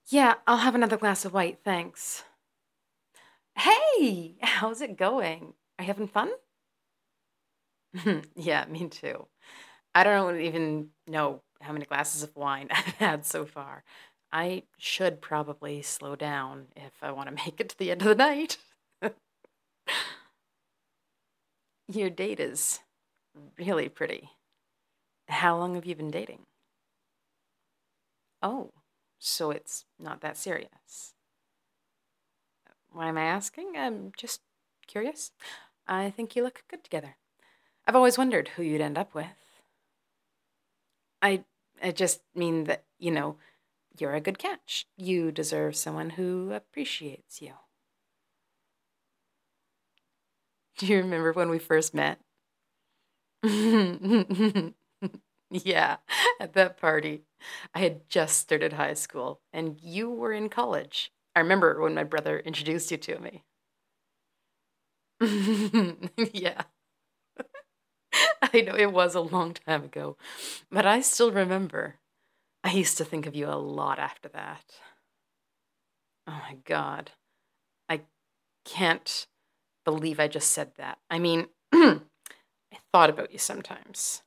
Yeah, I'll have another glass of white, thanks. Hey, how's it going? Are you having fun? Yeah, me too. I don't even know how many glasses of wine I've had so far. I should probably slow down if I want to make it to the end of the night. Your date is really pretty. How long have you been dating? Oh, so it's not that serious. Why am I asking? I'm just curious. I think you look good together. I've always wondered who you'd end up with. I I just mean that, you're a good catch. You deserve someone who appreciates you. Do you remember when we first met? Yeah, at that party. I had just started high school and you were in college. I remember when my brother introduced you to me. Yeah, I know it was a long time ago, but I still remember. I used to think of you a lot after that. Oh my God. I can't believe I just said that. I mean, I thought about you sometimes.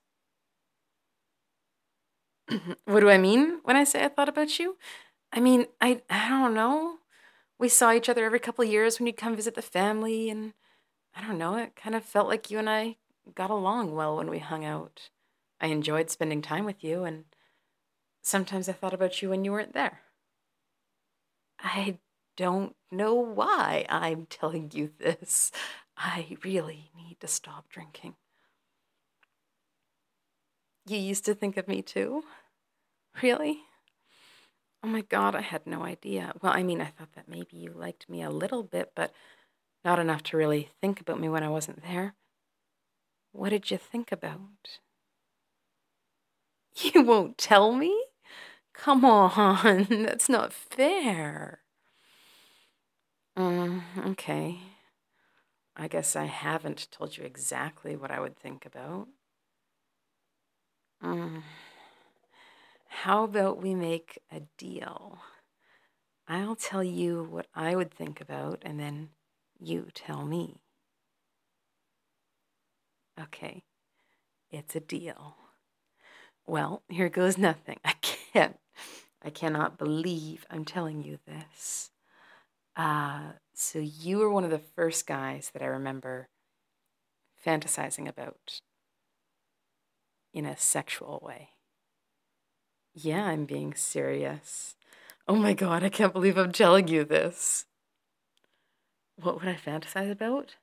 What do I mean when I say I thought about you? I mean, I don't know. We saw each other every couple of years when you'd come visit the family, and I don't know, it kind of felt like you and I got along well when we hung out. I enjoyed spending time with you, and sometimes I thought about you when you weren't there. I don't know why I'm telling you this. I really need to stop drinking. You used to think of me too? Really? Oh my God, I had no idea. Well, I mean, I thought that maybe you liked me a little bit, but not enough to really think about me when I wasn't there. What did you think about? You won't tell me? Come on, that's not fair. Okay. I guess I haven't told you exactly what I would think about. Mm. How about we make a deal? I'll tell you what I would think about, and then you tell me. Okay, it's a deal. Well, here goes nothing. I cannot believe I'm telling you this. So you were one of the first guys that I remember fantasizing about in a sexual way. Yeah, I'm being serious. Oh my God, I can't believe I'm telling you this. What would I fantasize about?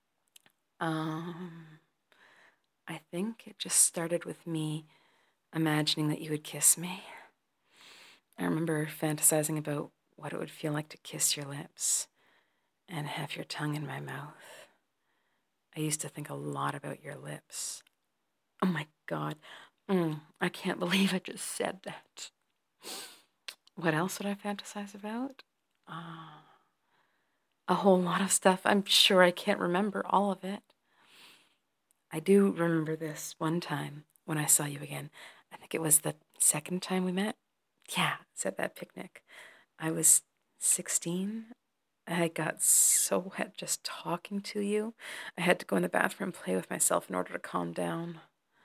Um, I think it just started with me imagining that you would kiss me. I remember fantasizing about what it would feel like to kiss your lips and have your tongue in my mouth. I used to think a lot about your lips. Oh my God. I can't believe I just said that. What else would I fantasize about? Uh, a whole lot of stuff. I'm sure I can't remember all of it. I do remember this one time when I saw you again. I think it was the second time we met. Yeah, it's at that picnic. I was 16. I got so wet just talking to you. I had to go in the bathroom and play with myself in order to calm down.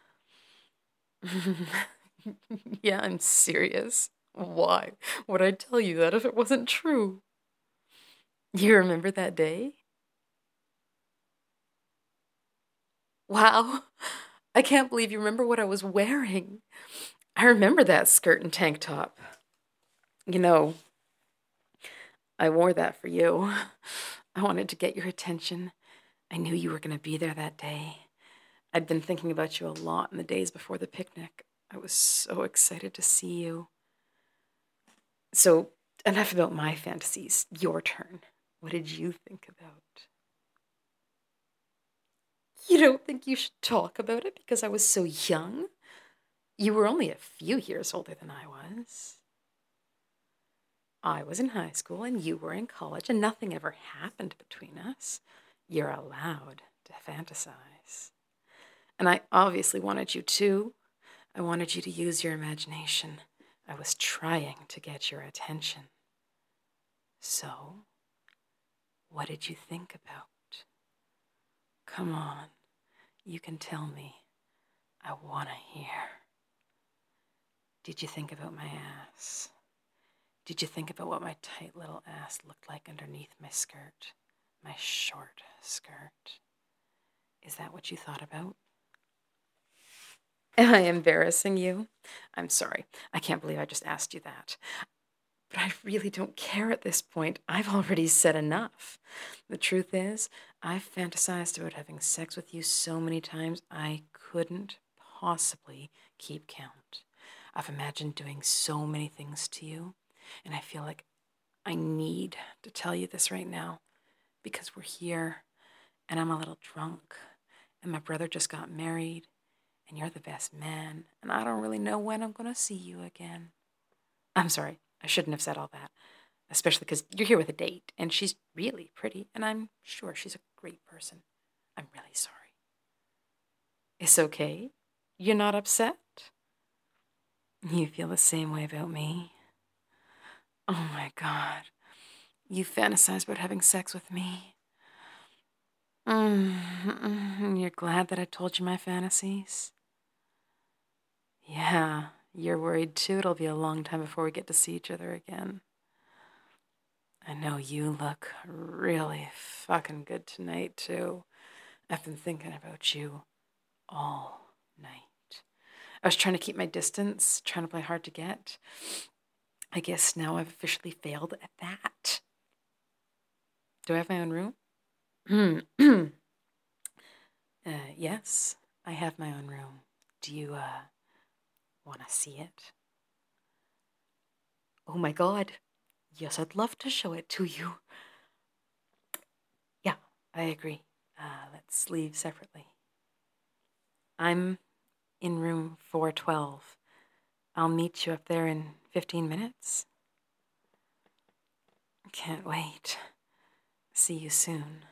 Yeah, I'm serious. Why would I tell you that if it wasn't true? You remember that day? Wow. I can't believe you remember what I was wearing. I remember that skirt and tank top. You know, I wore that for you. I wanted to get your attention. I knew you were going to be there that day. I'd been thinking about you a lot in the days before the picnic. I was so excited to see you. So, enough about my fantasies. Your turn. What did you think about? You don't think you should talk about it because I was so young? You were only a few years older than I was. I was in high school and you were in college, and nothing ever happened between us. You're allowed to fantasize. And I obviously wanted you to. I wanted you to use your imagination. I was trying to get your attention. So, what did you think about? Come on, you can tell me. I want to hear. Did you think about my ass? Did you think about what my tight little ass looked like underneath my skirt? My short skirt? Is that what you thought about? Am I embarrassing you? I'm sorry. I can't believe I just asked you that. But I really don't care at this point. I've already said enough. The truth is, I've fantasized about having sex with you so many times I couldn't possibly keep count. I've imagined doing so many things to you, and I feel like I need to tell you this right now because we're here, and I'm a little drunk, and my brother just got married, and you're the best man, and I don't really know when I'm gonna see you again. I'm sorry, I shouldn't have said all that, especially because you're here with a date, and she's really pretty, and I'm sure she's a great person. I'm really sorry. It's okay? You're not upset? You feel the same way about me? Oh my God. You fantasize about having sex with me? You're glad that I told you my fantasies? Yeah, you're worried too. It'll be a long time before we get to see each other again. I know you look really fucking good tonight, too. I've been thinking about you all night. I was trying to keep my distance, trying to play hard to get. I guess now I've officially failed at that. Do I have my own room? Yes, I have my own room. Do you, want to see it? Oh my God. Yes, I'd love to show it to you. Yeah, I agree. Let's leave separately. I'm in room 412. I'll meet you up there in 15 minutes. Can't wait. See you soon.